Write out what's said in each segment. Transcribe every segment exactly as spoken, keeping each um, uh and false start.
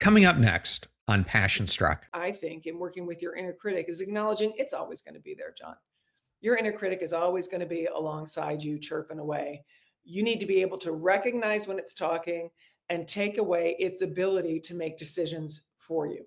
Coming up next on Passion Struck. I think in working with your inner critic is acknowledging it's always going to be there, John. Your inner critic is always going to be alongside you, chirping away. You need to be able to recognize when it's talking and take away its ability to make decisions for you.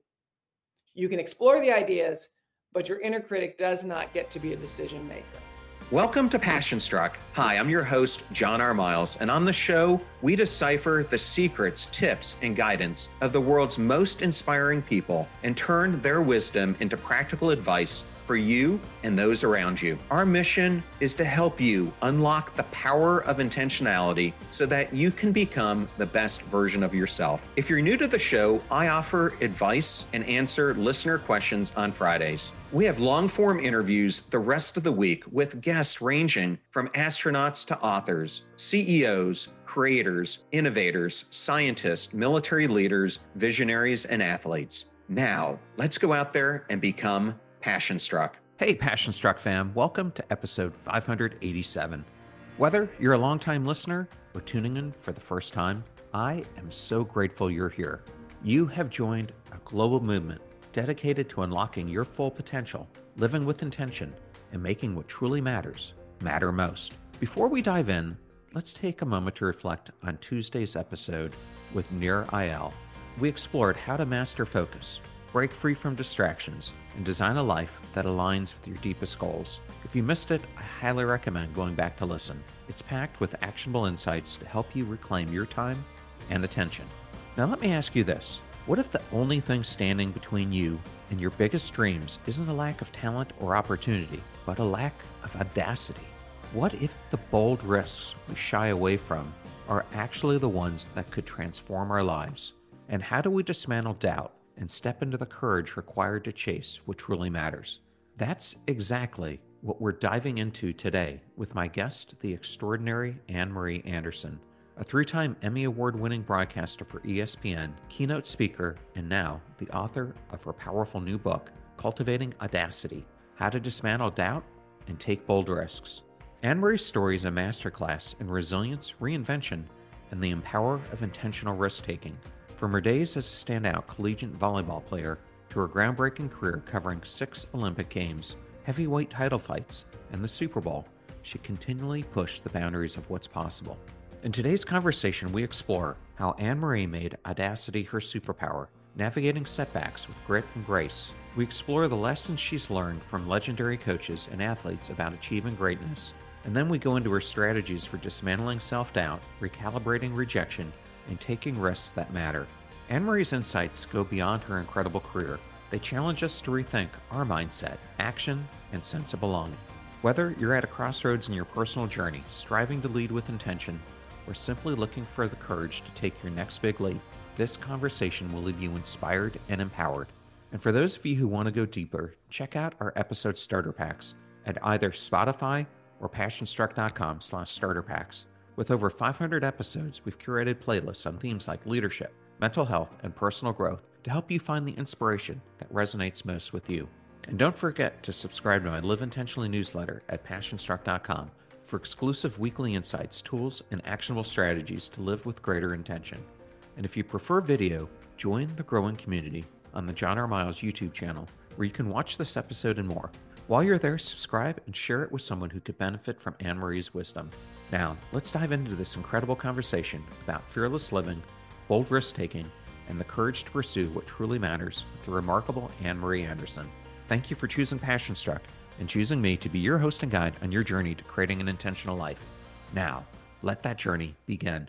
You can explore the ideas, but your inner critic does not get to be a decision maker. Welcome to Passion Struck. Hi, I'm your host, John R. Miles, and on the show, we decipher the secrets, tips, and guidance of the world's most inspiring people and turn their wisdom into practical advice for you and those around you. Our mission is to help you unlock the power of intentionality so that you can become the best version of yourself. If you're new to the show, I offer advice and answer listener questions on Fridays. We have long-form interviews the rest of the week with guests ranging from astronauts to authors, C E Os, creators, innovators, scientists, military leaders, visionaries, and athletes. Now, let's go out there and become Passion Struck. Hey, Passion Struck fam. Welcome to episode five hundred eighty-seven. Whether you're a longtime listener or tuning in for the first time, I am so grateful you're here. You have joined a global movement dedicated to unlocking your full potential, living with intention, and making what truly matters matter most. Before we dive in, let's take a moment to reflect on Tuesday's episode with Nir Eyal. We explored how to master focus, break free from distractions, and design a life that aligns with your deepest goals. If you missed it, I highly recommend going back to listen. It's packed with actionable insights to help you reclaim your time and attention. Now let me ask you this. What if the only thing standing between you and your biggest dreams isn't a lack of talent or opportunity, but a lack of audacity? What if the bold risks we shy away from are actually the ones that could transform our lives? And how do we dismantle doubt and step into the courage required to chase what truly matters? That's exactly what we're diving into today with my guest, the extraordinary Anne Marie Anderson, a three-time Emmy Award-winning broadcaster for E S P N, keynote speaker, and now the author of her powerful new book, Cultivating Audacity: How to Dismantle Doubt and Take Bold Risks. Anne Marie's story is a masterclass in resilience, reinvention, and the power of intentional risk-taking. From her days as a standout collegiate volleyball player to her groundbreaking career covering six Olympic Games, heavyweight title fights, and the Super Bowl, she continually pushed the boundaries of what's possible. In today's conversation, we explore how Anne Marie made audacity her superpower, navigating setbacks with grit and grace. We explore the lessons she's learned from legendary coaches and athletes about achieving greatness, and then we go into her strategies for dismantling self-doubt, recalibrating rejection, and taking risks that matter. Anne Marie's insights go beyond her incredible career. They challenge us to rethink our mindset, action, and sense of belonging. Whether you're at a crossroads in your personal journey, striving to lead with intention, or simply looking for the courage to take your next big leap, this conversation will leave you inspired and empowered. And for those of you who want to go deeper, check out our episode starter packs at either Spotify or passionstruck.com slash starter packs. With over five hundred episodes, we've curated playlists on themes like leadership, mental health, and personal growth to help you find the inspiration that resonates most with you. And don't forget to subscribe to my Live Intentionally newsletter at passionstruck dot com for exclusive weekly insights, tools, and actionable strategies to live with greater intention. And if you prefer video, join the growing community on the John R. Miles YouTube channel, where you can watch this episode and more. While you're there, subscribe and share it with someone who could benefit from Anne Marie's wisdom. Now, let's dive into this incredible conversation about fearless living, bold risk-taking, and the courage to pursue what truly matters with the remarkable Anne Marie Anderson. Thank you for choosing Passion Struck and choosing me to be your host and guide on your journey to creating an intentional life. Now, let that journey begin.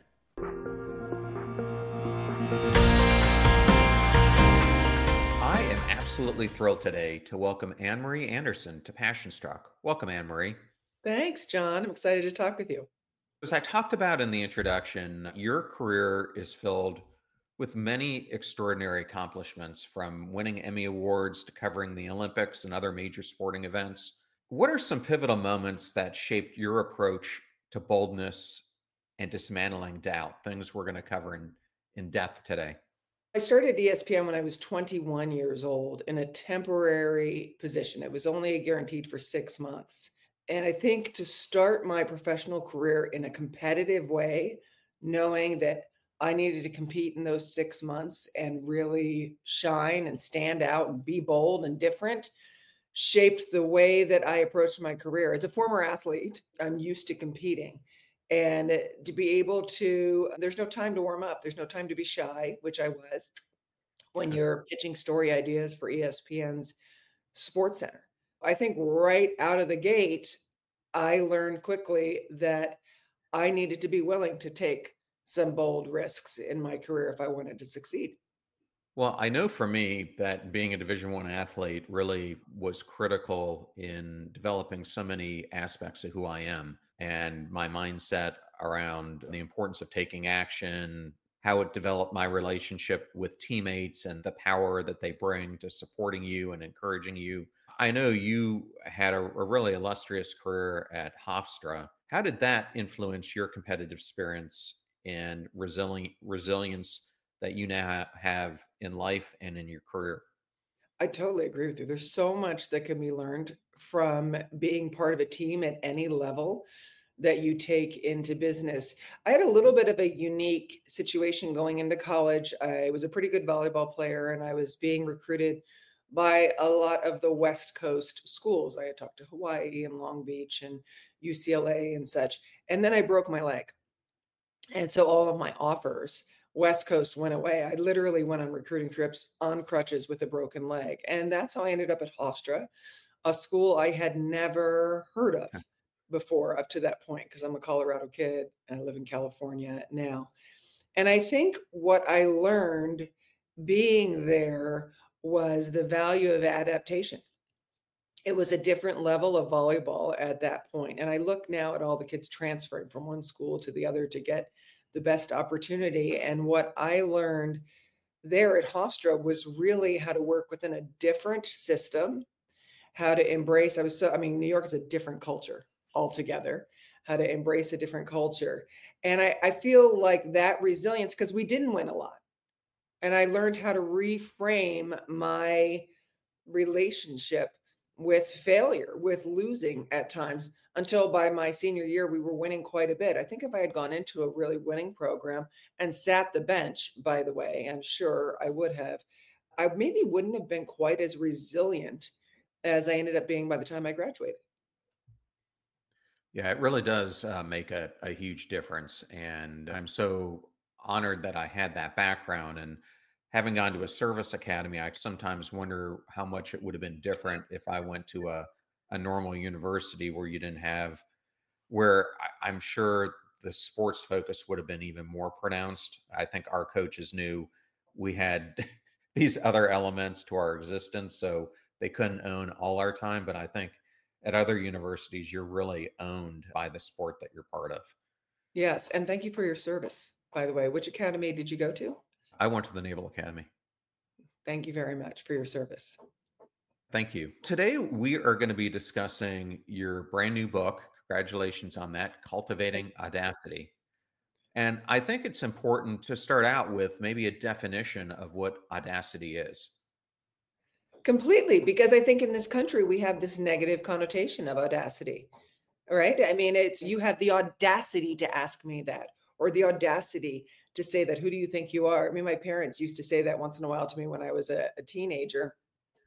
I am absolutely thrilled today to welcome Anne Marie Anderson to Passion Struck. Welcome, Anne Marie. Thanks, John. I'm excited to talk with you. As I talked about in the introduction, your career is filled with many extraordinary accomplishments, from winning Emmy Awards to covering the Olympics and other major sporting events. What are some pivotal moments that shaped your approach to boldness and dismantling doubt, things we're going to cover in, in depth today? I started E S P N when I was twenty-one years old in a temporary position. It was only guaranteed for six months. And I think to start my professional career in a competitive way, knowing that I needed to compete in those six months and really shine and stand out and be bold and different, shaped the way that I approached my career. As a former athlete, I'm used to competing. And uh, to be able to, there's no time to warm up. There's no time to be shy, which I was when you're pitching story ideas for E S P N's Sports Center. I think right out of the gate, I learned quickly that I needed to be willing to take some bold risks in my career if I wanted to succeed. Well, I know for me that being a Division One athlete really was critical in developing so many aspects of who I am and my mindset around the importance of taking action, how it developed my relationship with teammates and the power that they bring to supporting you and encouraging you. I know you had a, a really illustrious career at Hofstra. How did that influence your competitive experience and resilient resilience that you now have in life and in your career? I totally agree with you. There's so much that can be learned from being part of a team at any level that you take into business. I had a little bit of a unique situation going into college. I was a pretty good volleyball player and I was being recruited by a lot of the West Coast schools. I had talked to Hawaii and Long Beach and U C L A and such. And then I broke my leg. And so all of my offers, West Coast went away. I literally went on recruiting trips on crutches with a broken leg. And that's how I ended up at Hofstra, a school I had never heard of before up to that point, because I'm a Colorado kid and I live in California now. And I think what I learned being there was the value of adaptation. It was a different level of volleyball at that point. And I look now at all the kids transferring from one school to the other to get the best opportunity. And what I learned there at Hofstra was really how to work within a different system, how to embrace. I was so, I mean, New York is a different culture altogether, how to embrace a different culture. And I, I feel like that resilience, because we didn't win a lot. And I learned how to reframe my relationship with failure, with losing at times, until by my senior year, we were winning quite a bit. I think if I had gone into a really winning program and sat the bench, by the way, I'm sure I would have, I maybe wouldn't have been quite as resilient as I ended up being by the time I graduated. Yeah, it really does uh, make a, a huge difference. And I'm so honored that I had that background. And having gone to a service academy, I sometimes wonder how much it would have been different if I went to a, a normal university where you didn't have, where I, I'm sure the sports focus would have been even more pronounced. I think our coaches knew we had these other elements to our existence. So they couldn't own all our time. But I think at other universities, you're really owned by the sport that you're part of. Yes. And thank you for your service, by the way. Which academy did you go to? I went to the Naval Academy. Thank you very much for your service. Thank you. Today, we are going to be discussing your brand new book. Congratulations on that, Cultivating Audacity. And I think it's important to start out with maybe a definition of what audacity is. Completely, because I think in this country we have this negative connotation of audacity. All right. I mean, it's you have the audacity to ask me that, or the audacity to say that. Who do you think you are? I mean, my parents used to say that once in a while to me when I was a, a teenager.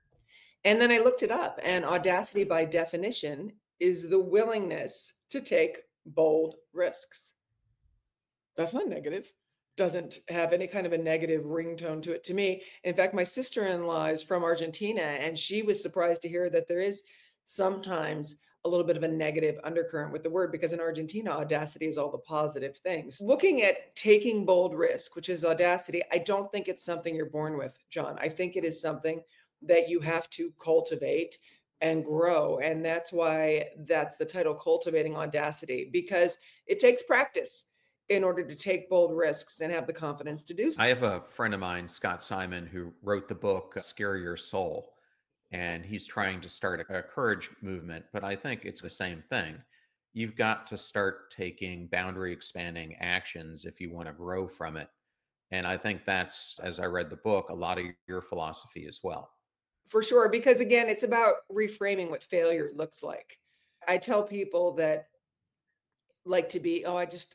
And then I looked it up, and audacity, by definition, is the willingness to take bold risks. That's not negative. Doesn't have any kind of a negative ringtone to it to me. In fact, my sister-in-law is from Argentina, and she was surprised to hear that there is sometimes a little bit of a negative undercurrent with the word, because in Argentina, audacity is all the positive things. Looking at taking bold risk, which is audacity, I don't think it's something you're born with, John. I think it is something that you have to cultivate and grow. And that's why that's the title, Cultivating Audacity, because it takes practice in order to take bold risks and have the confidence to do so. I have a friend of mine, Scott Simon, who wrote the book Scare Your Soul, and he's trying to start a, a courage movement. But I think it's the same thing. You've got to start taking boundary expanding actions if you want to grow from it. And I think that's, as I read the book, a lot of your philosophy as well. For sure, because again, it's about reframing what failure looks like. I tell people that like to be, oh, I just,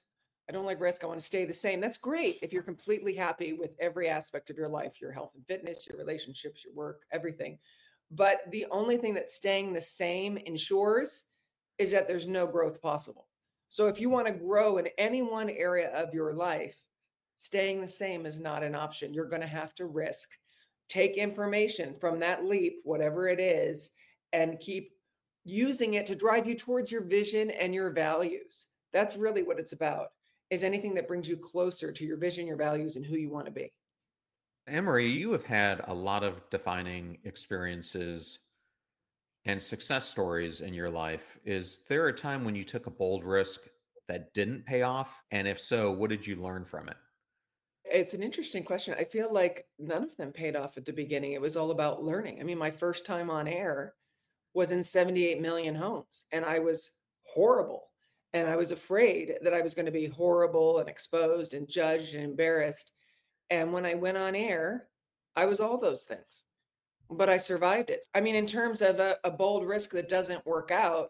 I don't like risk. I want to stay the same. That's great if you're completely happy with every aspect of your life, your health and fitness, your relationships, your work, everything. But the only thing that staying the same ensures is that there's no growth possible. So if you want to grow in any one area of your life, staying the same is not an option. You're going to have to risk, take information from that leap, whatever it is, and keep using it to drive you towards your vision and your values. That's really what it's about, is anything that brings you closer to your vision, your values, and who you want to be. Emery, you have had a lot of defining experiences and success stories in your life. Is there a time when you took a bold risk that didn't pay off? And if so, what did you learn from it? It's an interesting question. I feel like none of them paid off at the beginning. It was all about learning. I mean, my first time on air was in seventy-eight million homes, and I was horrible. And I was afraid that I was going to be horrible and exposed and judged and embarrassed. And when I went on air, I was all those things, but I survived it. I mean, in terms of a, a bold risk that doesn't work out,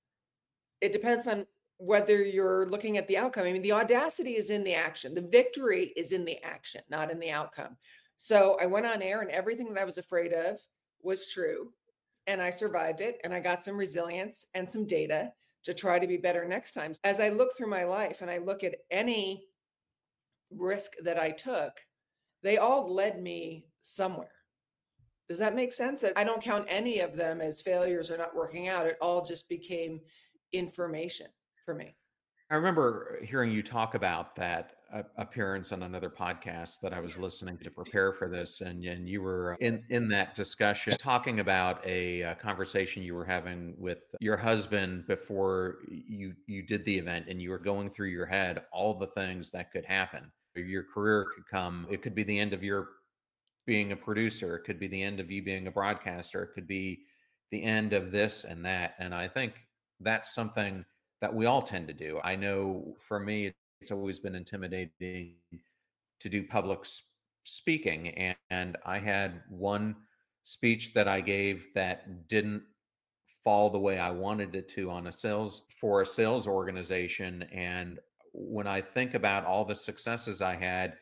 it depends on whether you're looking at the outcome. I mean, the audacity is in the action. The victory is in the action, not in the outcome. So I went on air and everything that I was afraid of was true. And I survived it. And I got some resilience and some data to try to be better next time. As I look through my life and I look at any risk that I took, they all led me somewhere. Does that make sense? I don't count any of them as failures or not working out. It all just became information for me. I remember hearing you talk about that uh, appearance on another podcast that I was listening to prepare for this, and, and you were in in that discussion talking about a, a conversation you were having with your husband before you you did the event, and you were going through your head all the things that could happen. Your career could come. It could be the end of your being a producer. It could be the end of you being a broadcaster. It could be the end of this and that. And I think that's something that we all tend to do. I know for me, it's always been intimidating to do public speaking. And, and I had one speech that I gave that didn't fall the way I wanted it to on a sales for a sales organization. And when I think about all the successes I had,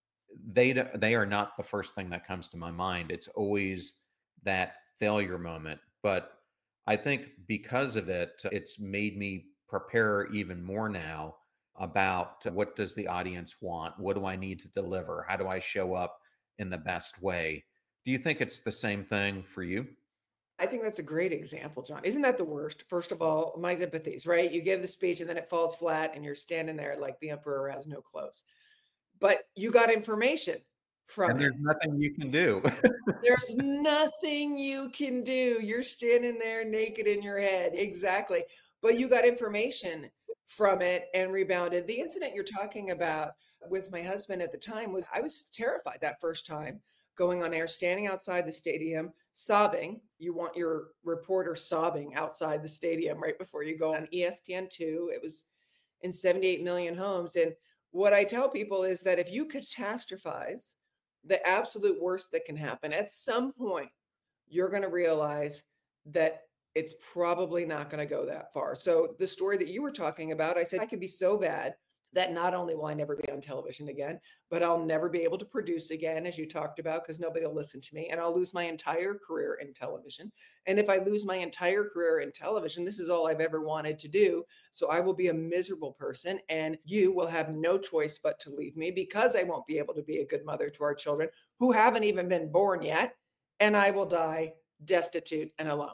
they they are not the first thing that comes to my mind. It's always that failure moment. But I think because of it, it's made me prepare even more now about what does the audience want? What do I need to deliver? How do I show up in the best way? Do you think it's the same thing for you? I think that's a great example, John. Isn't that the worst? First of all, my sympathies, right? You give the speech and then it falls flat and you're standing there like the emperor has no clothes. But you got information from and it. There's nothing you can do. There's nothing you can do. You're standing there naked in your head. Exactly. But you got information from it and rebounded. The incident you're talking about with my husband at the time was I was terrified that first time going on air, standing outside the stadium, sobbing. You want your reporter sobbing outside the stadium right before you go on E S P N two. It was in seventy-eight million homes. And what I tell people is that if you catastrophize the absolute worst that can happen, at some point, you're going to realize that it's probably not going to go that far. So the story that you were talking about, I said, I could be so bad that not only will I never be on television again, but I'll never be able to produce again, as you talked about, because nobody will listen to me. And I'll lose my entire career in television. And if I lose my entire career in television, this is all I've ever wanted to do. So I will be a miserable person and you will have no choice but to leave me because I won't be able to be a good mother to our children who haven't even been born yet. And I will die destitute and alone.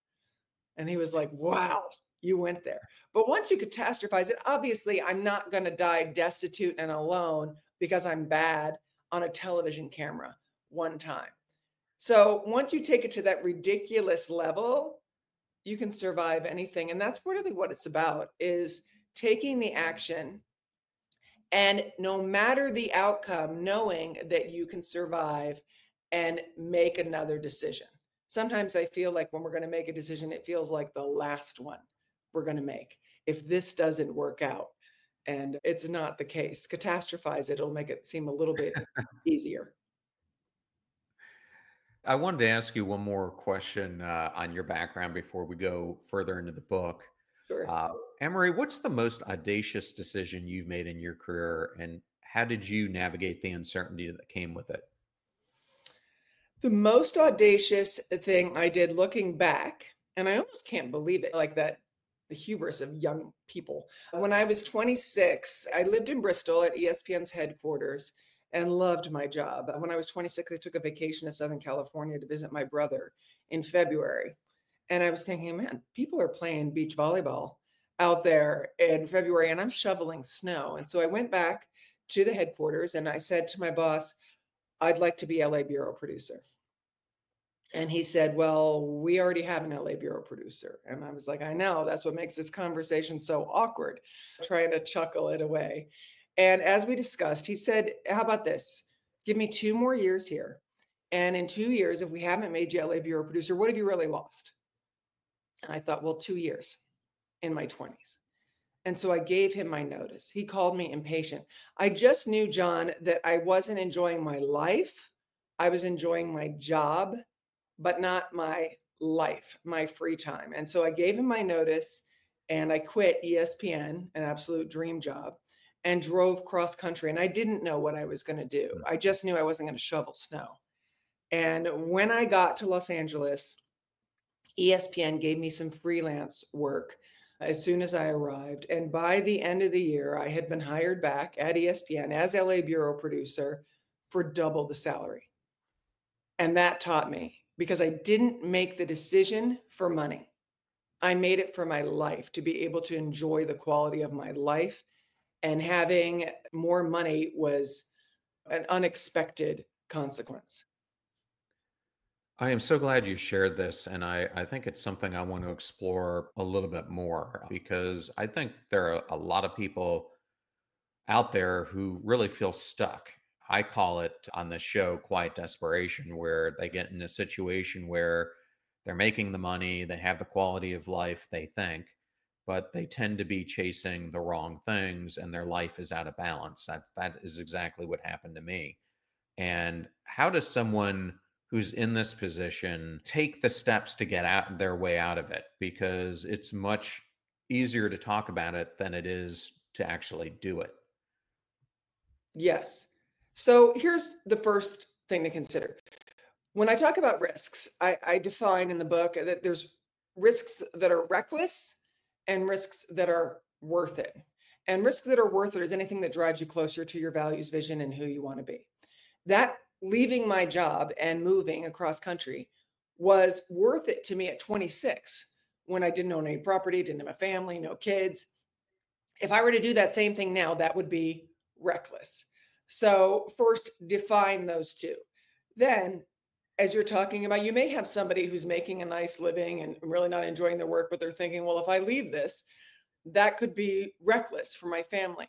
And he was like, wow, you went there. But once you catastrophize it, obviously I'm not going to die destitute and alone because I'm bad on a television camera one time. So once you take it to that ridiculous level, you can survive anything. And that's really what it's about, is taking the action and no matter the outcome, knowing that you can survive and make another decision. Sometimes I feel like when we're going to make a decision, it feels like the last one we're going to make if this doesn't work out. And it's not the case. Catastrophize it. It'll make it seem a little bit easier. I wanted to ask you one more question uh, on your background before we go further into the book. Sure. Uh, Anne-Marie, what's the most audacious decision you've made in your career, and how did you navigate the uncertainty that came with it? The most audacious thing I did looking back, and I almost can't believe it, like that, the hubris of young people. When I was twenty-six, I lived in Bristol at E S P N's headquarters and loved my job. When I was twenty-six, I took a vacation to Southern California to visit my brother in February. And I was thinking, man, people are playing beach volleyball out there in February, and I'm shoveling snow. And so I went back to the headquarters and I said to my boss, I'd like to be L A bureau producer. And he said, well, we already have an L A bureau producer. And I was like, I know, that's what makes this conversation so awkward, trying to chuckle it away. And as we discussed, he said, how about this? Give me two more years here. And in two years, if we haven't made you L A bureau producer, what have you really lost? And I thought, well, two years in my twenties. And so I gave him my notice. He called me impatient. I just knew, John, that I wasn't enjoying my life. I was enjoying my job, but not my life, my free time. And so I gave him my notice and I quit E S P N, an absolute dream job, and drove cross country. And I didn't know what I was going to do. I just knew I wasn't going to shovel snow. And when I got to Los Angeles, E S P N gave me some freelance work as soon as I arrived. And by the end of the year, I had been hired back at E S P N as L A bureau producer for double the salary. And that taught me, because I didn't make the decision for money. I made it for my life, to be able to enjoy the quality of my life. And having more money was an unexpected consequence. I am so glad you shared this, and I, I think it's something I want to explore a little bit more, because I think there are a lot of people out there who really feel stuck. I call it on the show quiet desperation, where they get in a situation where they're making the money, they have the quality of life they think, but they tend to be chasing the wrong things and their life is out of balance. That that is exactly what happened to me. And how does someone who's in this position take the steps to get out their way out of it? Because it's much easier to talk about it than it is to actually do it. Yes. So here's the first thing to consider. When I talk about risks, I, I define in the book that there's risks that are reckless and risks that are worth it. And risks that are worth it is anything that drives you closer to your values, vision, and who you want to be. That leaving my job and moving across country was worth it to me at twenty-six, when I didn't own any property, didn't have a family, no kids. If I were to do that same thing now, that would be reckless. So first, define those two. Then, as you're talking about, you may have somebody who's making a nice living and really not enjoying their work, but they're thinking, well, if I leave this, that could be reckless for my family.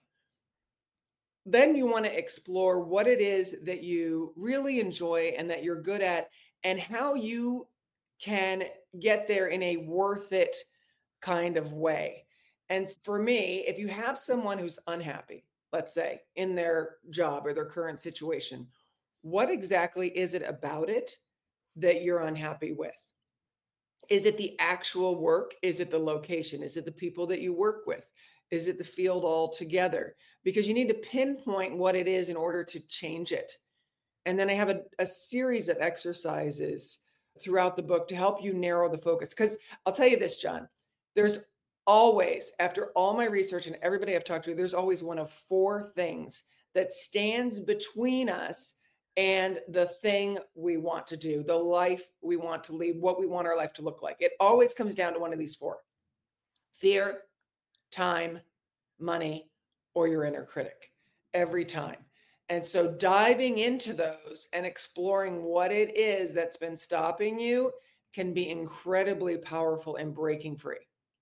Then you want to explore what it is that you really enjoy and that you're good at, and how you can get there in a worth it kind of way. And for me, if you have someone who's unhappy, let's say, in their job or their current situation, what exactly is it about it that you're unhappy with? Is it the actual work? Is it the location? Is it the people that you work with? Is it the field altogether? Because you need to pinpoint what it is in order to change it. And then I have a, a series of exercises throughout the book to help you narrow the focus. Because I'll tell you this, John, there's always, after all my research and everybody I've talked to, there's always one of four things that stands between us and the thing we want to do, the life we want to lead, what we want our life to look like. It always comes down to one of these four: fear, time, money, or your inner critic, every time. And so diving into those and exploring what it is that's been stopping you can be incredibly powerful in breaking free.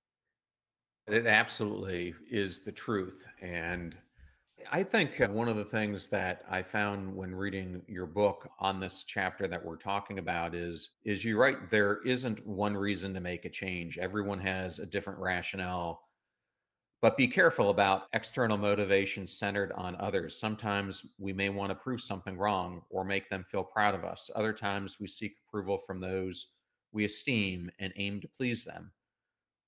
It absolutely is the truth. And I think uh, one of the things that I found when reading your book on this chapter that we're talking about is, is you're right, there isn't one reason to make a change. Everyone has a different rationale, but be careful about external motivation centered on others. Sometimes we may want to prove something wrong or make them feel proud of us. Other times we seek approval from those we esteem and aim to please them.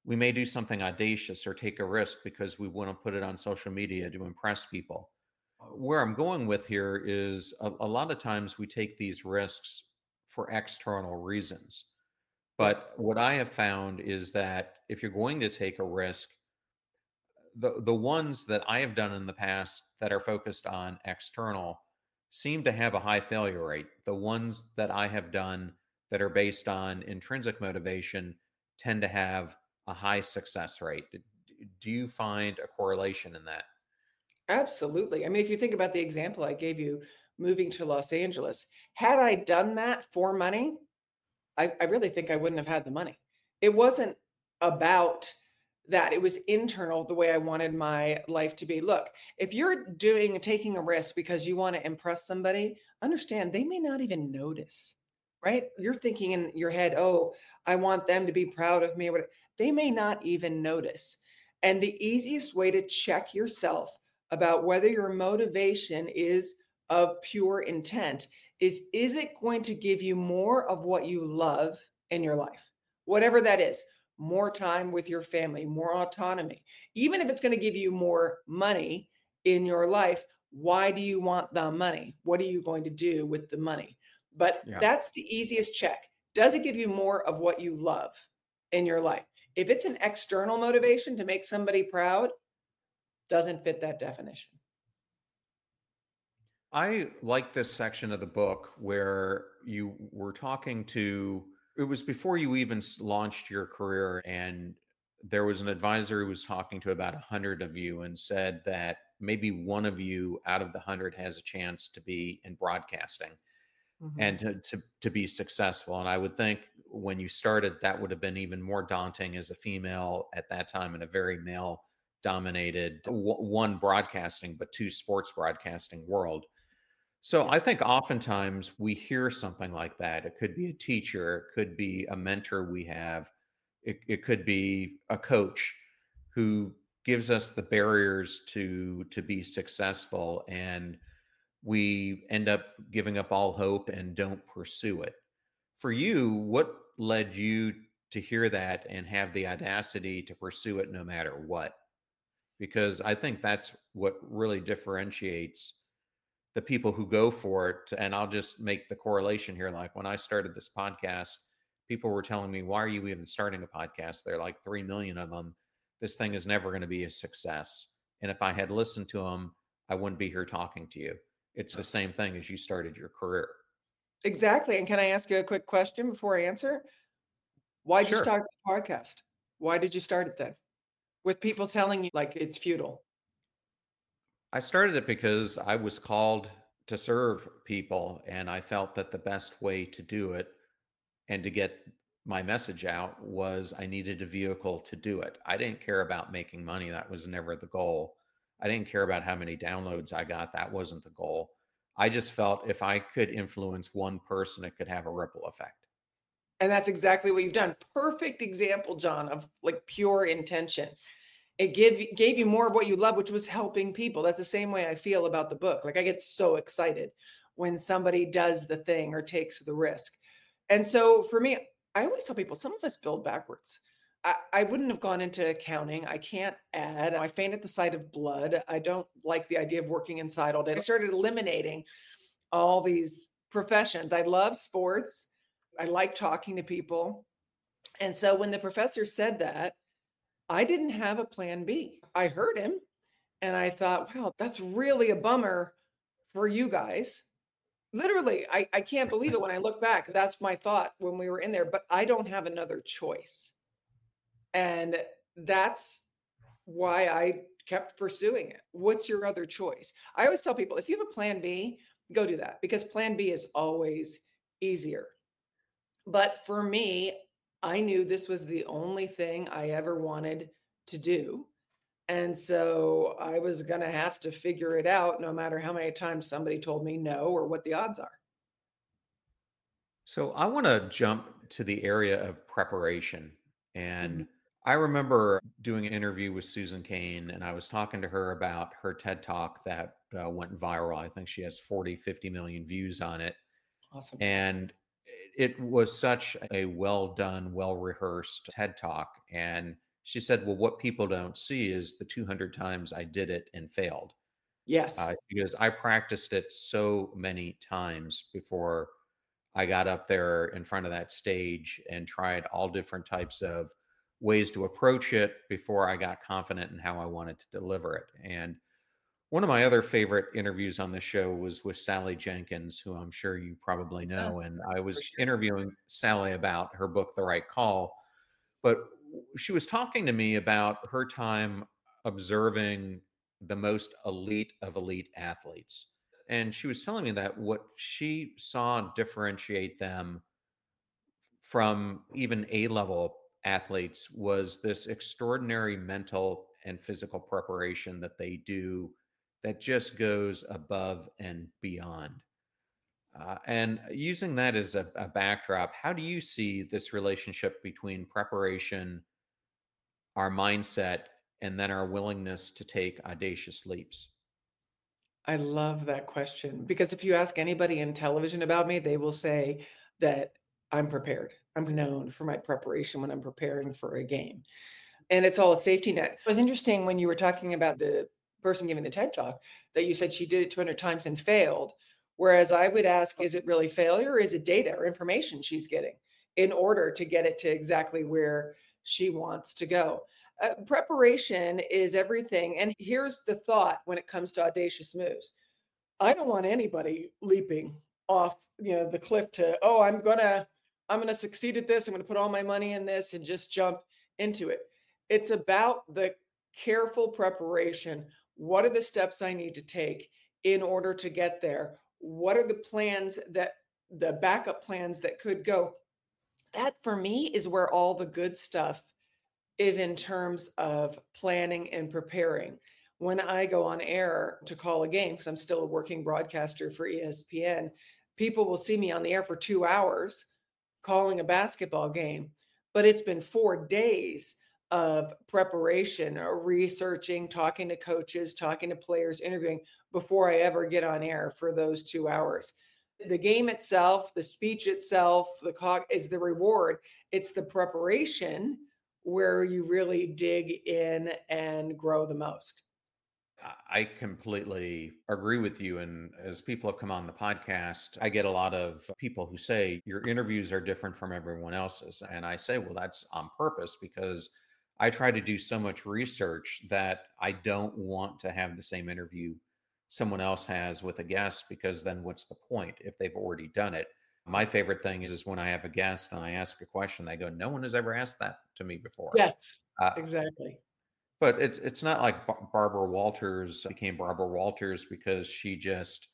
we may do something audacious or take a risk because we want to put it on social media to impress people. Where I'm going with here is a, a lot of times we take these risks for external reasons. But what I have found is that if you're going to take a risk, the, the ones that I have done in the past that are focused on external seem to have a high failure rate. The ones that I have done that are based on intrinsic motivation tend to have a high success rate. Do you find a correlation in that? Absolutely. I mean, if you think about the example I gave you, moving to Los Angeles, had I done that for money, I, I really think I wouldn't have had the money. It wasn't about that. It was internal, the way I wanted my life to be. Look, if you're doing taking a risk because you want to impress somebody, understand they may not even notice, right? You're thinking in your head, oh, I want them to be proud of me. Or whatever. They may not even notice. And the easiest way to check yourself about whether your motivation is of pure intent is, is it going to give you more of what you love in your life? Whatever that is. More time with your family, more autonomy. Even if it's going to give you more money in your life, why do you want the money? What are you going to do with the money? But yeah. That's the easiest check. Does it give you more of what you love in your life? If it's an external motivation to make somebody proud, doesn't fit that definition. I like this section of the book where you were talking to, it was before you even launched your career, and there was an advisor who was talking to about a hundred of you and said that maybe one of you out of the hundred has a chance to be in broadcasting mm-hmm. and to, to, to be successful. And I would think when you started, that would have been even more daunting as a female at that time in a very male dominated one broadcasting, but two sports broadcasting world. So I think oftentimes we hear something like that. It could be a teacher, it could be a mentor we have, it, it could be a coach who gives us the barriers to to be successful, and we end up giving up all hope and don't pursue it. For you, what led you to hear that and have the audacity to pursue it no matter what? Because I think that's what really differentiates the people who go for it. And I'll just make the correlation here. Like when I started this podcast, people were telling me, why are you even starting a podcast? There are like three million of them. This thing is never going to be a success. And if I had listened to them, I wouldn't be here talking to you. It's the same thing as you started your career. Exactly. And can I ask you a quick question before I answer? Why did sure. you start the podcast? Why did you start it then? With people telling you like it's futile. I started it because I was called to serve people, and I felt that the best way to do it and to get my message out was I needed a vehicle to do it. I didn't care about making money. That was never the goal. I didn't care about how many downloads I got. That wasn't the goal. I just felt if I could influence one person, it could have a ripple effect. And that's exactly what you've done. Perfect example, John, of like pure intention. It gave, gave you more of what you love, which was helping people. That's the same way I feel about the book. Like I get so excited when somebody does the thing or takes the risk. And so for me, I always tell people, some of us build backwards. I, I wouldn't have gone into accounting. I can't add. I faint at the sight of blood. I don't like the idea of working inside all day. I started eliminating all these professions. I love sports. I like talking to people. And so when the professor said that, I didn't have a plan B. I heard him and I thought, wow, that's really a bummer for you guys. Literally, I, I can't believe it when I look back. That's my thought when we were in there, but I don't have another choice. And that's why I kept pursuing it. What's your other choice? I always tell people, if you have a plan B, go do that, because plan B is always easier. But for me, I knew this was the only thing I ever wanted to do. And so I was going to have to figure it out no matter how many times somebody told me no or what the odds are. So I want to jump to the area of preparation. And mm-hmm. I remember doing an interview with Susan Cain, and I was talking to her about her TED Talk that uh, went viral. I think she has forty, fifty million views on it. Awesome. And it was such a well done, well rehearsed TED Talk. And She said, well, what people don't see is the two hundred times I did it and failed. Yes. Uh, because I practiced it so many times before I got up there in front of that stage and tried all different types of ways to approach it before I got confident in how I wanted to deliver it. And one of my other favorite interviews on the show was with Sally Jenkins, who I'm sure you probably Yeah, know. And I for was sure. interviewing Sally about her book, The Right Call. But she was talking to me about her time observing the most elite of elite athletes. And she was telling me that what she saw differentiate them from even A level athletes was this extraordinary mental and physical preparation that they do that just goes above and beyond. Uh, and using that as a, a backdrop, how do you see this relationship between preparation, our mindset, and then our willingness to take audacious leaps? I love that question because if you ask anybody in television about me, they will say that I'm prepared. I'm known for my preparation when I'm preparing for a game. And it's all a safety net. It was interesting when you were talking about the person giving the TED Talk that you said she did it two hundred times and failed. Whereas I would ask, is it really failure or is it data or information she's getting in order to get it to exactly where she wants to go? Uh, preparation is everything. And here's the thought when it comes to audacious moves. I don't want anybody leaping off, you know, the cliff to, oh, I'm gonna, I'm gonna succeed at this. I'm gonna put all my money in this and just jump into it. It's about the careful preparation. What are the steps I need to take in order to get there? What are the plans that the backup plans that could go? That for me is where all the good stuff is in terms of planning and preparing. When I go on air to call a game, because I'm still a working broadcaster for E S P N, people will see me on the air for two hours calling a basketball game, but it's been four days of preparation or researching, talking to coaches, talking to players, interviewing before I ever get on air for those two hours. The game itself, the speech itself, the co- is the reward. It's the preparation where you really dig in and grow the most. I completely agree with you. And as people have come on the podcast, I get a lot of people who say your interviews are different from everyone else's. And I say, well, that's on purpose because I try to do so much research that I don't want to have the same interview someone else has with a guest because then what's the point if they've already done it? My favorite thing is, is when I have a guest and I ask a question, they go, no one has ever asked that to me before. Yes, Uh, exactly. but it's it's not like Bar- Barbara Walters became Barbara Walters because she just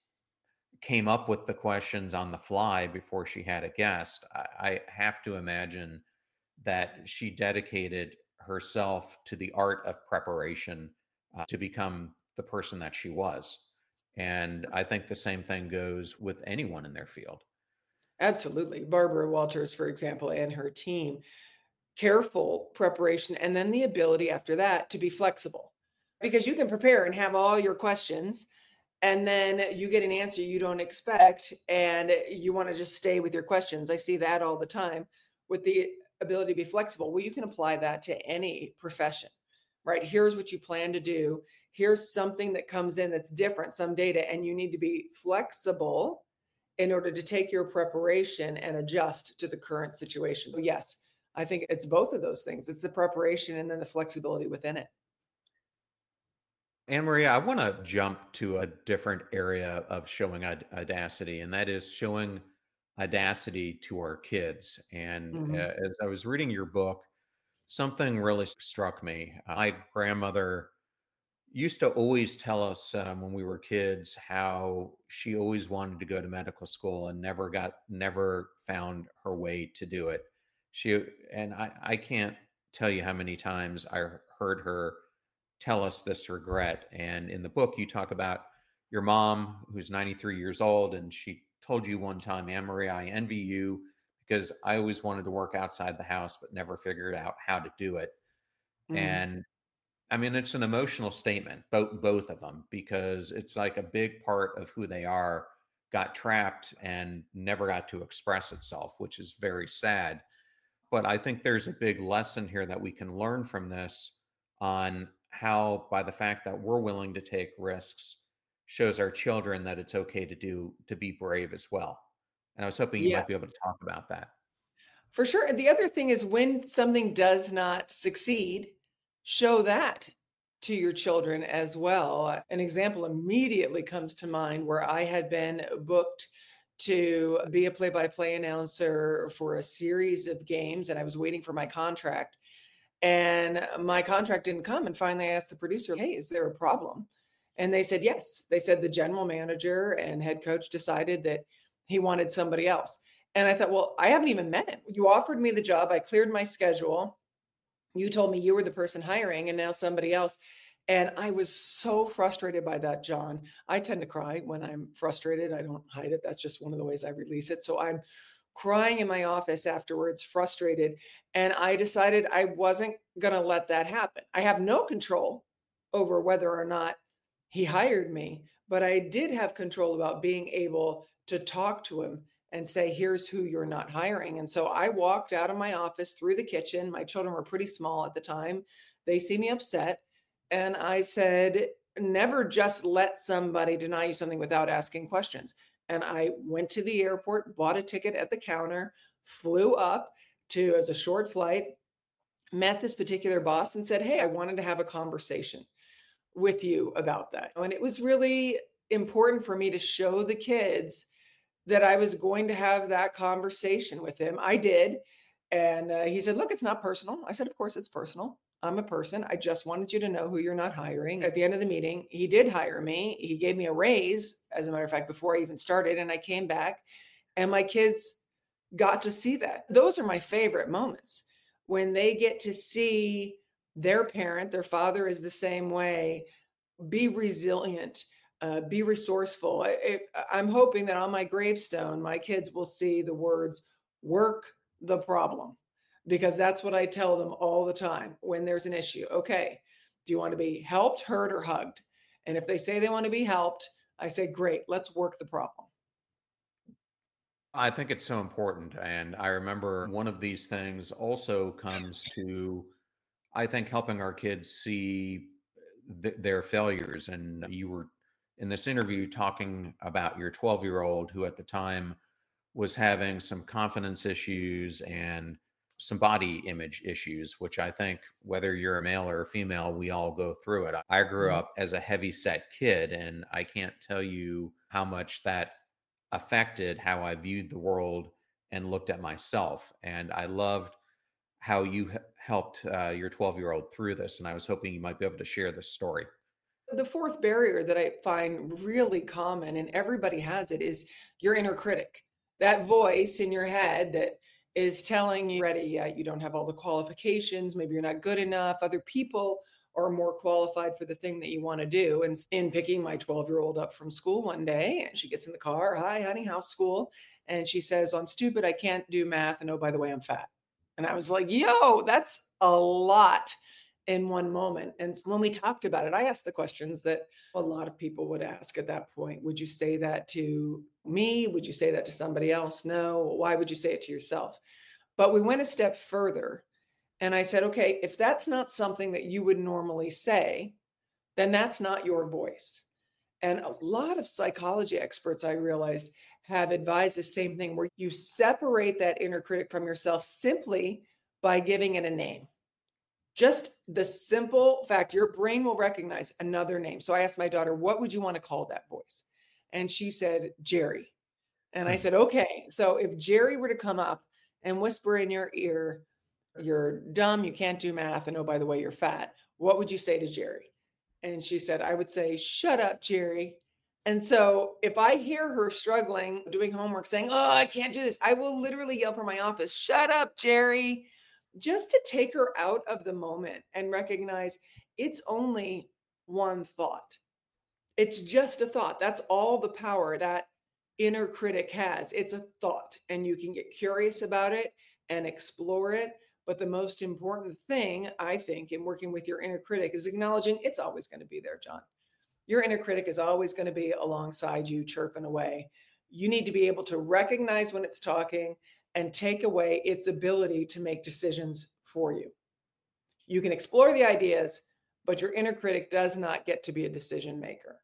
came up with the questions on the fly before she had a guest. I, I have to imagine that she dedicated herself to the art of preparation uh, to become the person that she was. And I think the same thing goes with anyone in their field. Absolutely. Barbara Walters, for example, and her team, careful preparation, and then the ability after that to be flexible. Because you can prepare and have all your questions, and then you get an answer you don't expect, and you want to just stay with your questions. I see that all the time with the ability to be flexible. Well, you can apply that to any profession, right? Here's what you plan to do. Here's something that comes in that's different, some data, and you need to be flexible in order to take your preparation and adjust to the current situation. So yes, I think it's both of those things. It's the preparation and then the flexibility within it. Anne Maria, I want to jump to a different area of showing aud- audacity, and that is showing audacity to our kids. And uh, Mhm. as I was reading your book, something really struck me. My grandmother used to always tell us um, when we were kids how she always wanted to go to medical school and never got, never found her way to do it. She, and I, I can't tell you how many times I heard her tell us this regret. And in the book, you talk about your mom, who's ninety-three years old, and she told you one time, Anne Marie, I envy you because I always wanted to work outside the house, but never figured out how to do it. Mm. And I mean, it's an emotional statement, both both of them, because it's like a big part of who they are got trapped and never got to express itself, which is very sad. But I think there's a big lesson here that we can learn from this on how, by the fact that we're willing to take risks, shows our children that it's okay to do, to be brave as well. And I was hoping you might be Yes, able to talk about that. for sure. And the other thing is when something does not succeed, show that to your children as well. An example immediately comes to mind where I had been booked to be a play by play announcer for a series of games, and I was waiting for my contract. And my contract didn't come. And finally, I asked the producer, "Hey, is there a problem?" And they said, yes. They said the general manager and head coach decided that he wanted somebody else. And I thought, well, I haven't even met him. You offered me the job. I cleared my schedule. You told me you were the person hiring, and now somebody else. And I was so frustrated by that, John. I tend to cry when I'm frustrated. I don't hide it. That's just one of the ways I release it. So I'm crying in my office afterwards, frustrated. And I decided I wasn't going to let that happen. I have no control over whether or not he hired me, but I did have control about being able to talk to him and say, here's who you're not hiring. And so I walked out of my office through the kitchen. My children were pretty small at the time. They see me upset. And I said, never just let somebody deny you something without asking questions. And I went to the airport, bought a ticket at the counter, flew up to, it was a short flight, met this particular boss and said, hey, I wanted to have a conversation with you about that. And it was really important for me to show the kids that I was going to have that conversation with him. I did. And uh, he said, look, it's not personal. I said, of course it's personal. I'm a person. I just wanted you to know who you're not hiring. At the end of the meeting, he did hire me. He gave me a raise, as a matter of fact, before I even started. And I came back and my kids got to see that. Those are my favorite moments when they get to see their parent, their father is the same way, be resilient, uh, be resourceful. I, I, I'm hoping that on my gravestone, my kids will see the words, work the problem, because that's what I tell them all the time when there's an issue. Okay, do you want to be helped, heard, or hugged? And if they say they want to be helped, I say, great, let's work the problem. I think it's so important. And I remember one of these things also comes to, I think, helping our kids see th- their failures. And you were in this interview talking about your twelve year old who at the time was having some confidence issues and some body image issues, which I think whether you're a male or a female, we all go through it. I grew Mhm. up as a heavy set kid, and I can't tell you how much that affected how I viewed the world and looked at myself. And I loved how you h- helped uh, your twelve year old through this. And I was hoping you might be able to share this story. The fourth barrier that I find really common, and everybody has it, is your inner critic. That voice in your head that is telling you, ready yet, you don't have all the qualifications, maybe you're not good enough, other people are more qualified for the thing that you want to do. And in picking my twelve year old up from school one day, and she gets in the car, hi, honey, how's school? And she says, I'm stupid, I can't do math. And oh, by the way, I'm fat. And I was like, yo, that's a lot in one moment. And when we talked about it, I asked the questions that a lot of people would ask at that point. Would you say that to me? Would you say that to somebody else? No. Why would you say it to yourself? But we went a step further. And I said, okay, if that's not something that you would normally say, then that's not your voice. And a lot of psychology experts, I realized, have advised the same thing where you separate that inner critic from yourself simply by giving it a name. Just the simple fact your brain will recognize another name. So I asked my daughter, what would you want to call that voice? And she said, Jerry. And I Hmm. said, okay, so if Jerry were to come up and whisper in your ear, you're dumb, you can't do math, and oh, by the way, you're fat, what would you say to Jerry? And she said, I would say, shut up, Jerry. And so if I hear her struggling, doing homework, saying, oh, I can't do this, I will literally yell from my office, shut up, Jerry, just to take her out of the moment and recognize it's only one thought. It's just a thought. That's all the power that inner critic has. It's a thought, and you can get curious about it and explore it. But the most important thing, I think, in working with your inner critic is acknowledging it's always going to be there, John. Your inner critic is always going to be alongside you, chirping away. You need to be able to recognize when it's talking and take away its ability to make decisions for you. You can explore the ideas, but your inner critic does not get to be a decision maker.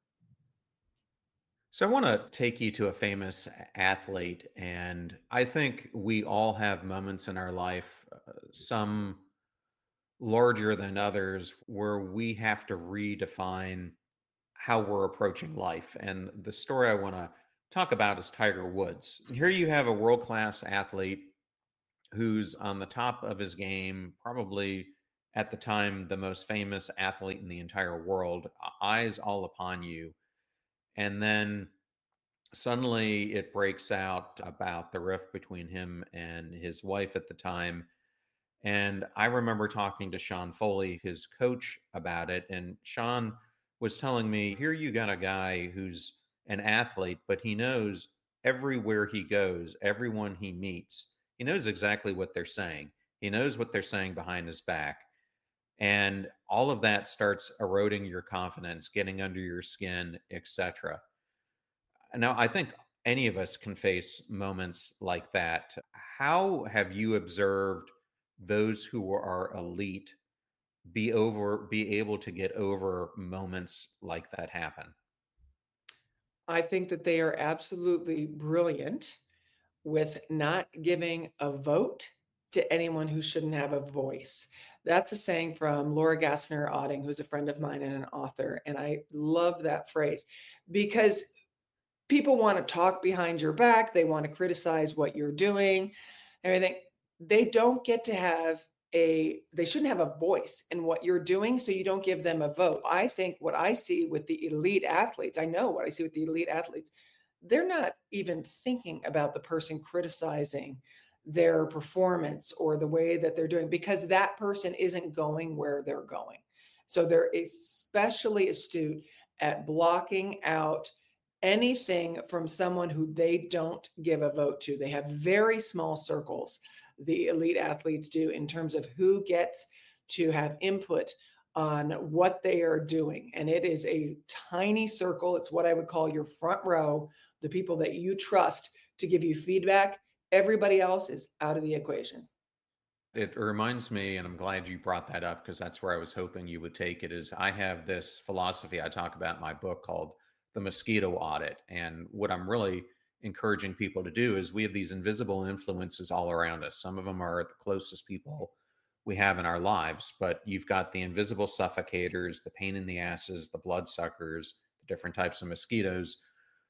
So I want to take you to a famous athlete, and I think we all have moments in our life, uh, some larger than others, where we have to redefine how we're approaching life. And the story I want to talk about is Tiger Woods. Here you have a world-class athlete who's on the top of his game, probably at the time the most famous athlete in the entire world, eyes all upon you. And then suddenly it breaks out about the rift between him and his wife at the time. And I remember talking to Sean Foley, his coach, about it. And Sean was telling me, here you got a guy who's an athlete, but he knows everywhere he goes, everyone he meets, he knows exactly what they're saying. He knows what they're saying behind his back. And all of that starts eroding your confidence, getting under your skin, et cetera. Now, I think any of us can face moments like that. How have you observed those who are elite be over be able to get over moments like that happen? I think that they are absolutely brilliant with not giving a vote to anyone who shouldn't have a voice. That's a saying from Laura Gassner Otting, who's a friend of mine and an author. And I love that phrase because people want to talk behind your back. They want to criticize what you're doing, everything. They don't get to have a, they shouldn't have a voice in what you're doing. So you don't give them a vote. I think what I see with the elite athletes, I know what I see with the elite athletes, they're not even thinking about the person criticizing their performance or the way that they're doing because that person isn't going where they're going. So they're especially astute at blocking out anything from someone who they don't give a vote to. They have very small circles, the elite athletes do, in terms of who gets to have input on what they are doing. And it is a tiny circle. It's what I would call your front row, the people that you trust to give you feedback. Everybody else is out of the equation. It reminds me, and I'm glad you brought that up because that's where I was hoping you would take it, is I have this philosophy I talk about in my book called the mosquito audit. And what I'm really encouraging people to do is we have these invisible influences all around us. Some of them are the closest people we have in our lives, but you've got the invisible suffocators, the pain in the asses, the bloodsuckers, the different types of mosquitoes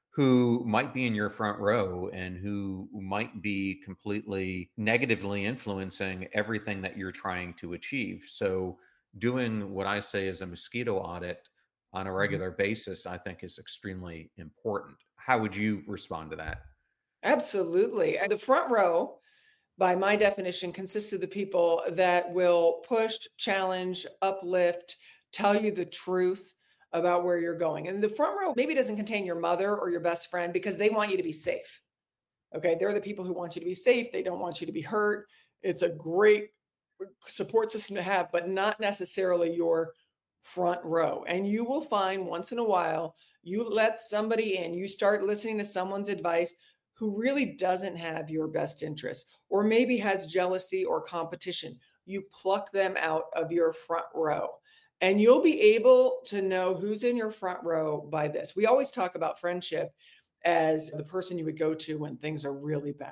who might be in your front row and who might be completely negatively influencing everything that you're trying to achieve. So doing what I say is a mosquito audit on a regular basis, I think is extremely important. How would you respond to that? Absolutely. The front row, by my definition, consists of the people that will push, challenge, uplift, tell you the truth about where you're going. And the front row maybe doesn't contain your mother or your best friend because they want you to be safe. Okay. They're the people who want you to be safe. They don't want you to be hurt. It's a great support system to have, but not necessarily your front row. And you will find once in a while, you let somebody in, you start listening to someone's advice who really doesn't have your best interest, or maybe has jealousy or competition. You pluck them out of your front row. And you'll be able to know who's in your front row by this. We always talk about friendship as the person you would go to when things are really bad.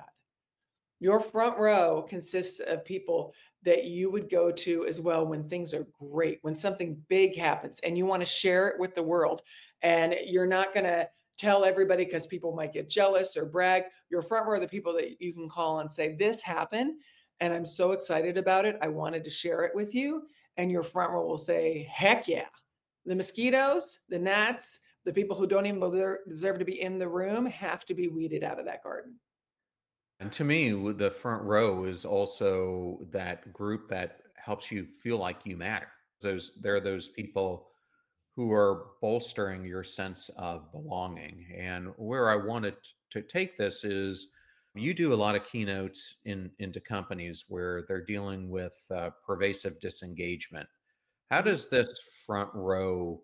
Your front row consists of people that you would go to as well when things are great, when something big happens and you want to share it with the world. And you're not going to tell everybody because people might get jealous or brag. Your front row are the people that you can call and say, this happened and I'm so excited about it. I wanted to share it with you. And your front row will say, heck yeah. The mosquitoes, the gnats, the people who don't even deserve to be in the room have to be weeded out of that garden. And to me, w- the front row is also that group that helps you feel like you matter. Those there are those people who are bolstering your sense of belonging. And where I wanted to take this is you do a lot of keynotes in into companies where they're dealing with uh, pervasive disengagement. How does this front row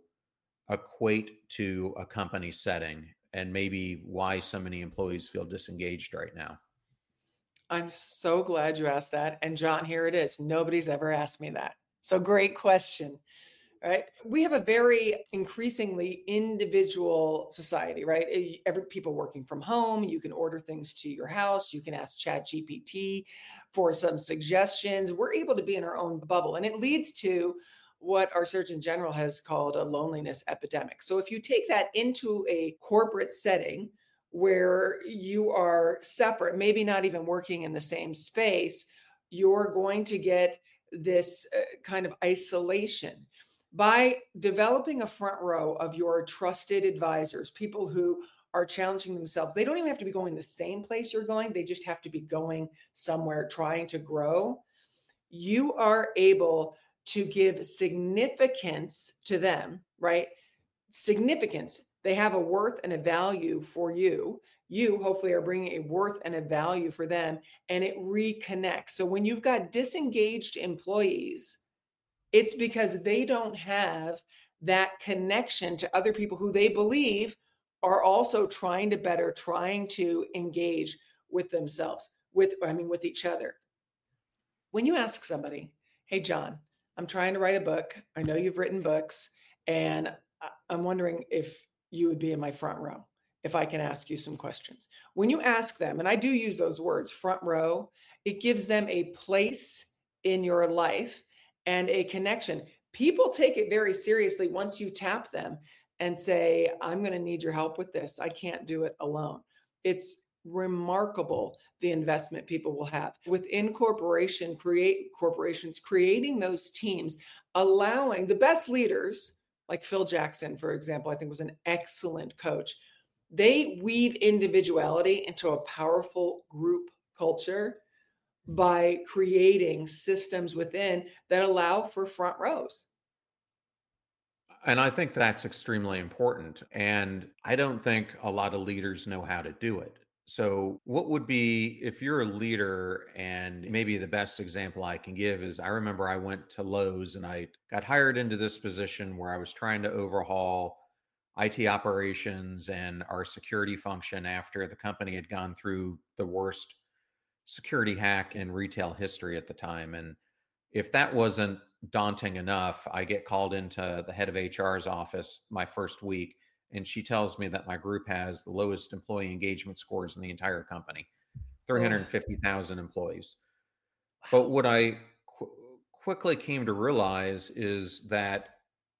equate to a company setting and maybe why so many employees feel disengaged right now? I'm so glad you asked that. And John, here it is. Nobody's ever asked me that. So great question. Right. We have a very increasingly individual society, right? Eh, Every people working from home, you can order things to your house, you can ask Chat G P T for some suggestions. We're able to be in our own bubble. And it leads to what our Surgeon General has called a loneliness epidemic. So if you take that into a corporate setting where you are separate, maybe not even working in the same space, you're going to get this uh, kind of isolation by developing a front row of your trusted advisors, people who are challenging themselves. They don't even have to be going the same place you're going, they just have to be going somewhere trying to grow. You are able to give significance to them, right? Significance. They have a worth and a value for you. You hopefully are bringing a worth and a value for them, and it reconnects. So when you've got disengaged employees, it's because they don't have that connection to other people who they believe are also trying to better, trying to engage with themselves, with, I mean, with each other. When you ask somebody, hey, John, I'm trying to write a book. I know you've written books, and I- I'm wondering if you would be in my front row, if I can ask you some questions. When you ask them, and I do use those words, front row, it gives them a place in your life and a connection. People take it very seriously once you tap them and say, I'm going to need your help with this. I can't do it alone. It's remarkable the investment people will have within corporation create corporations creating those teams, allowing the best leaders like Phil Jackson, for example, I think was an excellent coach. They weave individuality into a powerful group culture by creating systems within that allow for front rows. And I think that's extremely important. And I don't think a lot of leaders know how to do it. So, what would be if you're a leader, and maybe the best example I can give is I remember I went to Lowe's and I got hired into this position where I was trying to overhaul I T operations and our security function after the company had gone through the worst security hack in retail history at the time. And if that wasn't daunting enough, I get called into the head of H R's office my first week, and she tells me that my group has the lowest employee engagement scores in the entire company, Oh, three hundred fifty thousand employees. But wow. what I qu- quickly came to realize is that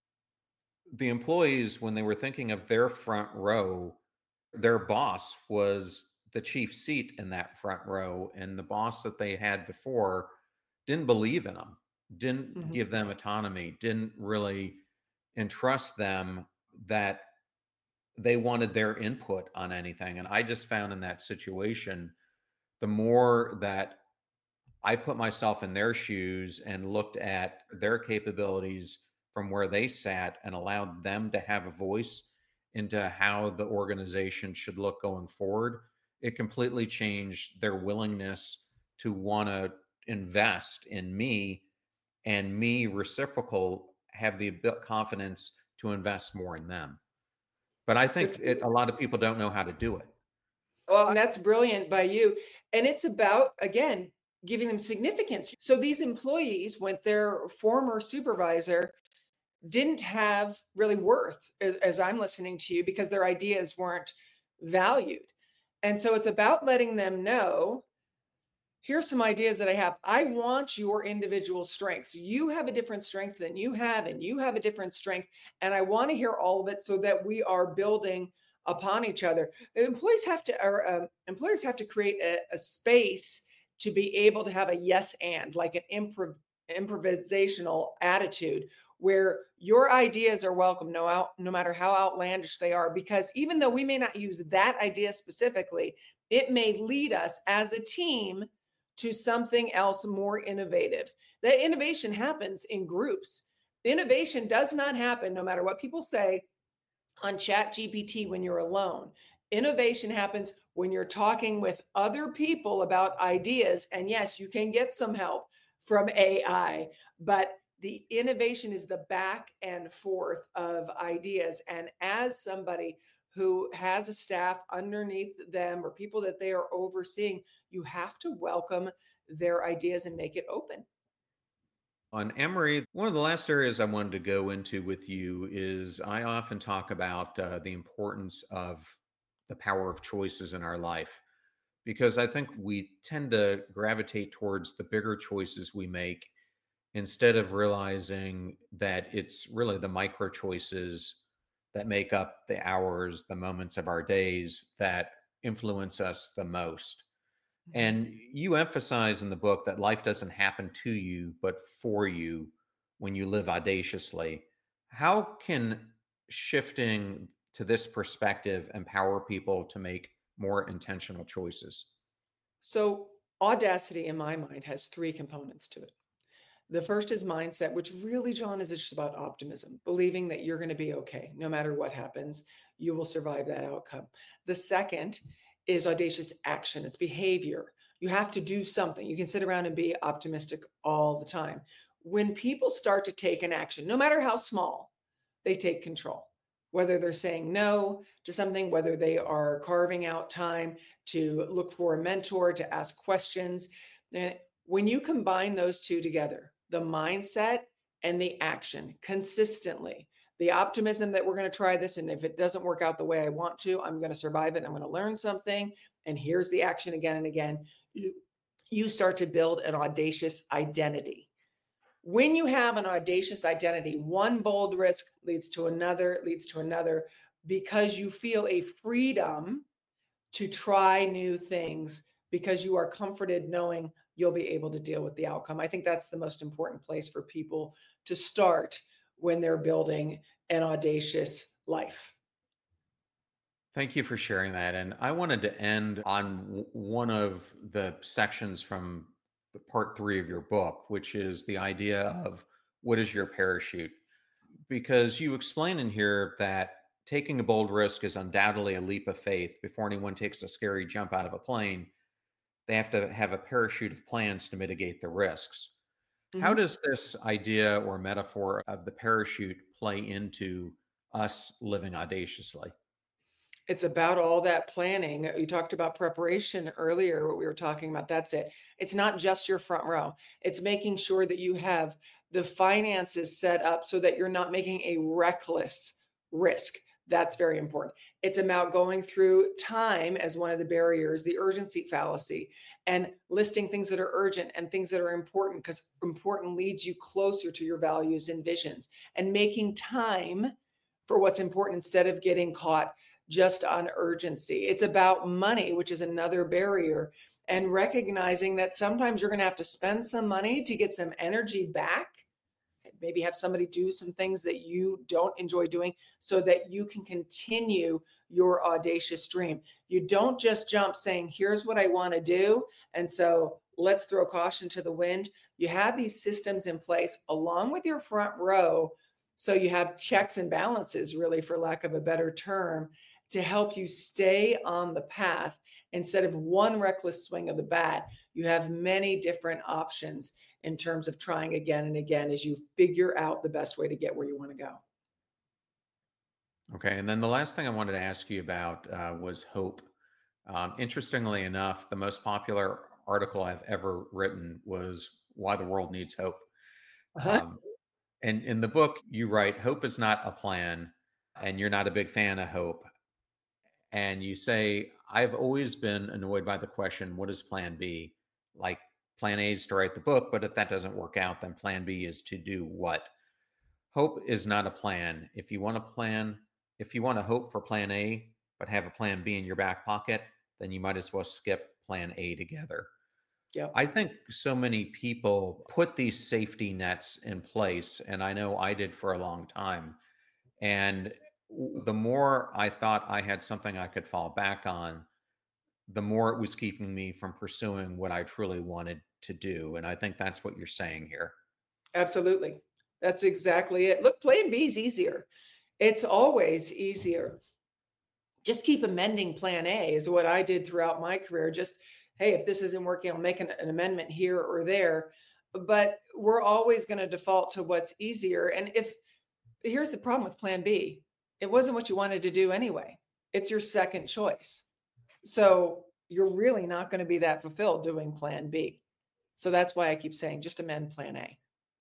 the employees, when they were thinking of their front row, their boss was the chief seat in that front row. And the boss that they had before didn't believe in them, didn't Mhm. give them autonomy, didn't really entrust them that they wanted their input on anything. And I just found in that situation, the more that I put myself in their shoes and looked at their capabilities from where they sat and allowed them to have a voice into how the organization should look going forward, it completely changed their willingness to want to invest in me, and me reciprocal have the abil- confidence to invest more in them. But I Good think for it, you. a lot of people don't know how to do it. Well, and that's brilliant by you. And it's about, again, giving them significance. So these employees, when their former supervisor didn't have really worth, as, as I'm listening to you, because their ideas weren't valued. And so it's about letting them know, here's some ideas that I have. I want your individual strengths. You have a different strength than you have, and you have a different strength. And I want to hear all of it so that we are building upon each other. Employees have to, or um, employers have to create a, a space to be able to have a yes and, like an improv, improvisational attitude where your ideas are welcome, no out, no matter how outlandish they are. Because even though we may not use that idea specifically, it may lead us as a team to something else more innovative. That innovation happens in groups. Innovation does not happen, no matter what people say, on Chat G P T when you're alone. Innovation happens when you're talking with other people about ideas. And yes, you can get some help from A I, but the innovation is the back and forth of ideas. And as somebody who has a staff underneath them or people that they are overseeing, you have to welcome their ideas and make it open. On Emory, one of the last areas I wanted to go into with you is I often talk about uh, the importance of the power of choices in our life, because I think we tend to gravitate towards the bigger choices we make instead of realizing that it's really the micro choices that make up the hours, the moments of our days that influence us the most. Mhm. And you emphasize in the book that life doesn't happen to you, but for you when you live audaciously. How can shifting to this perspective empower people to make more intentional choices? So, audacity in my mind has three components to it. The first is mindset, which really, John, is just about optimism, believing that you're going to be okay. No matter what happens, you will survive that outcome. The second is audacious action, it's behavior. You have to do something. You can sit around and be optimistic all the time. When people start to take an action, no matter how small, they take control. Whether they're saying no to something, whether they are carving out time to look for a mentor, to ask questions. eh, When you combine those two together, the mindset and the action consistently, the optimism that we're going to try this, and if it doesn't work out the way I want to, I'm going to survive it. I'm going to learn something. And here's the action again and again. You, you start to build an audacious identity. When you have an audacious identity, one bold risk leads to another, leads to another, because you feel a freedom to try new things because you are comforted knowing you'll be able to deal with the outcome. I think that's the most important place for people to start when they're building an audacious life. Thank you for sharing that. And I wanted to end on w- one of the sections from the part three of your book, which is the idea of what is your parachute? Because you explain in here that taking a bold risk is undoubtedly a leap of faith. Before anyone takes a scary jump out of a plane, they have to have a parachute of plans to mitigate the risks. How Mhm. does this idea or metaphor of the parachute play into us living audaciously? It's about all that planning. You talked about preparation earlier, what we were talking about. That's it. It's not just your front row. It's making sure that you have the finances set up so that you're not making a reckless risk. That's very important. It's about going through time as one of the barriers, the urgency fallacy, and listing things that are urgent and things that are important, because important leads you closer to your values and visions, and making time for what's important instead of getting caught just on urgency. It's about money, which is another barrier, and recognizing that sometimes you're going to have to spend some money to get some energy back. Maybe have somebody do some things that you don't enjoy doing so that you can continue your audacious dream. You don't just jump saying, here's what I want to do. And so let's throw caution to the wind. You have these systems in place along with your front row. So you have checks and balances, really, for lack of a better term, to help you stay on the path. Instead of one reckless swing of the bat, you have many different options in terms of trying again and again as you figure out the best way to get where you want to go. Okay. And then the last thing I wanted to ask you about uh, was hope. Um, interestingly enough, the most popular article I've ever written was Why the World Needs Hope. Uh-huh. Um, and in the book, you write, hope is not a plan, and you're not a big fan of hope. And you say, I've always been annoyed by the question, what is plan B? Like, plan A is to write the book, but if that doesn't work out, then plan B is to do what? Hope is not a plan. If you want a plan, if you want to hope for plan A, but have a plan B in your back pocket, then you might as well skip plan A together. Yep. I think so many people put these safety nets in place, and I know I did for a long time. And w- the more I thought I had something I could fall back on, the more it was keeping me from pursuing what I truly wanted to do. And I think that's what you're saying here. Absolutely. That's exactly it. Look, plan B is easier. It's always easier. Just keep amending plan A is what I did throughout my career. Just, hey, if this isn't working, I'll make an, an amendment here or there. But we're always going to default to what's easier. And if here's the problem with plan B, it wasn't what you wanted to do anyway. It's your second choice. So you're really not going to be that fulfilled doing plan B. So that's why I keep saying just amend plan A.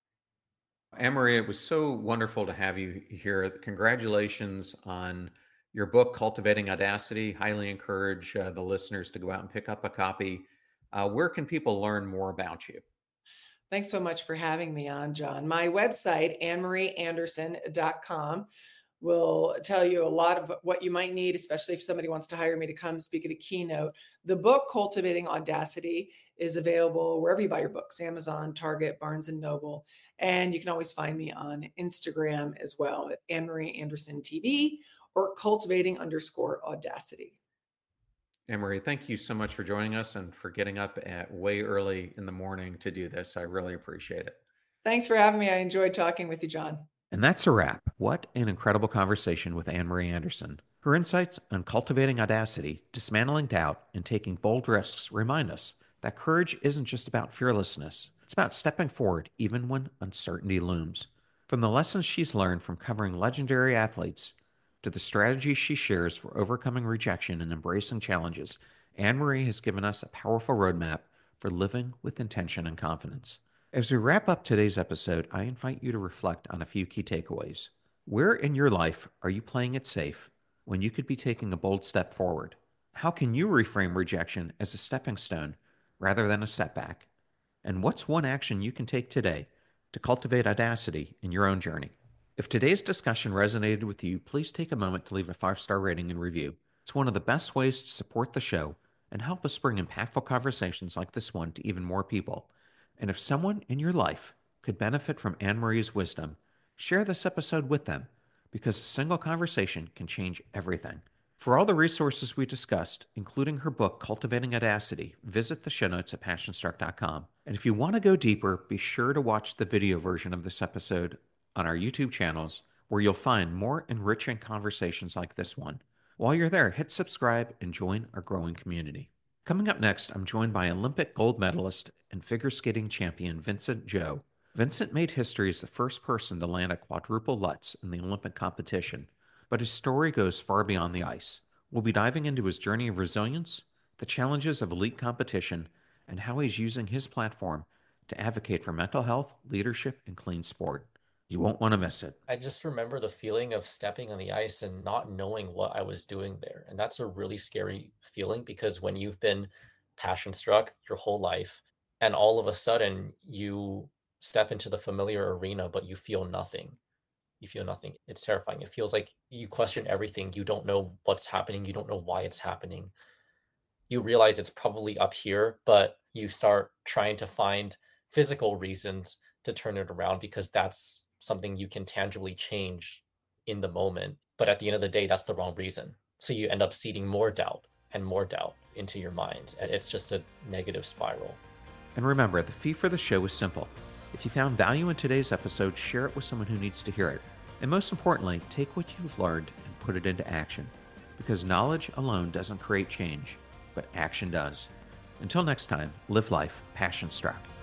Anne-Marie, it was so wonderful to have you here. Congratulations on your book, Cultivating Audacity. Highly encourage uh, the listeners to go out and pick up a copy. Uh, where can people learn more about you? Thanks so much for having me on, John. My website, anne marie anderson dot com, will tell you a lot of what you might need, especially if somebody wants to hire me to come speak at a keynote. The book, Cultivating Audacity, is available wherever you buy your books, Amazon, Target, Barnes and Noble. And you can always find me on Instagram as well at Anne-Marie Anderson T V or cultivating underscore audacity. Anne-Marie, thank you so much for joining us and for getting up at way early in the morning to do this. I really appreciate it. Thanks for having me. I enjoyed talking with you, John. And that's a wrap. What an incredible conversation with Anne-Marie Anderson. Her insights on cultivating audacity, dismantling doubt, and taking bold risks remind us that courage isn't just about fearlessness. It's about stepping forward even when uncertainty looms. From the lessons she's learned from covering legendary athletes to the strategies she shares for overcoming rejection and embracing challenges, Anne-Marie has given us a powerful roadmap for living with intention and confidence. As we wrap up today's episode, I invite you to reflect on a few key takeaways. Where in your life are you playing it safe when you could be taking a bold step forward? How can you reframe rejection as a stepping stone rather than a setback? And what's one action you can take today to cultivate audacity in your own journey? If today's discussion resonated with you, please take a moment to leave a five-star rating and review. It's one of the best ways to support the show and help us bring impactful conversations like this one to even more people. And if someone in your life could benefit from Anne-Marie's wisdom, share this episode with them, because a single conversation can change everything. For all the resources we discussed, including her book, Cultivating Audacity, visit the show notes at passion struck dot com. And if you want to go deeper, be sure to watch the video version of this episode on our YouTube channels, where you'll find more enriching conversations like this one. While you're there, hit subscribe and join our growing community. Coming up next, I'm joined by Olympic gold medalist and figure skating champion Vincent Zhou. Vincent made history as the first person to land a quadruple Lutz in the Olympic competition, but his story goes far beyond the ice. We'll be diving into his journey of resilience, the challenges of elite competition, and how he's using his platform to advocate for mental health, leadership, and clean sport. You won't want to miss it. I just remember the feeling of stepping on the ice and not knowing what I was doing there. And that's a really scary feeling, because when you've been passion struck your whole life and all of a sudden you step into the familiar arena, but you feel nothing. You feel nothing. It's terrifying. It feels like you question everything. You don't know what's happening. You don't know why it's happening. You realize it's probably up here, but you start trying to find physical reasons to turn it around, because that's something you can tangibly change in the moment. But at the end of the day, that's the wrong reason. So you end up seeding more doubt and more doubt into your mind. And it's just a negative spiral. And remember, the fee for the show is simple. If you found value in today's episode, share it with someone who needs to hear it. And most importantly, take what you've learned and put it into action. Because knowledge alone doesn't create change, but action does. Until next time, live life passion struck.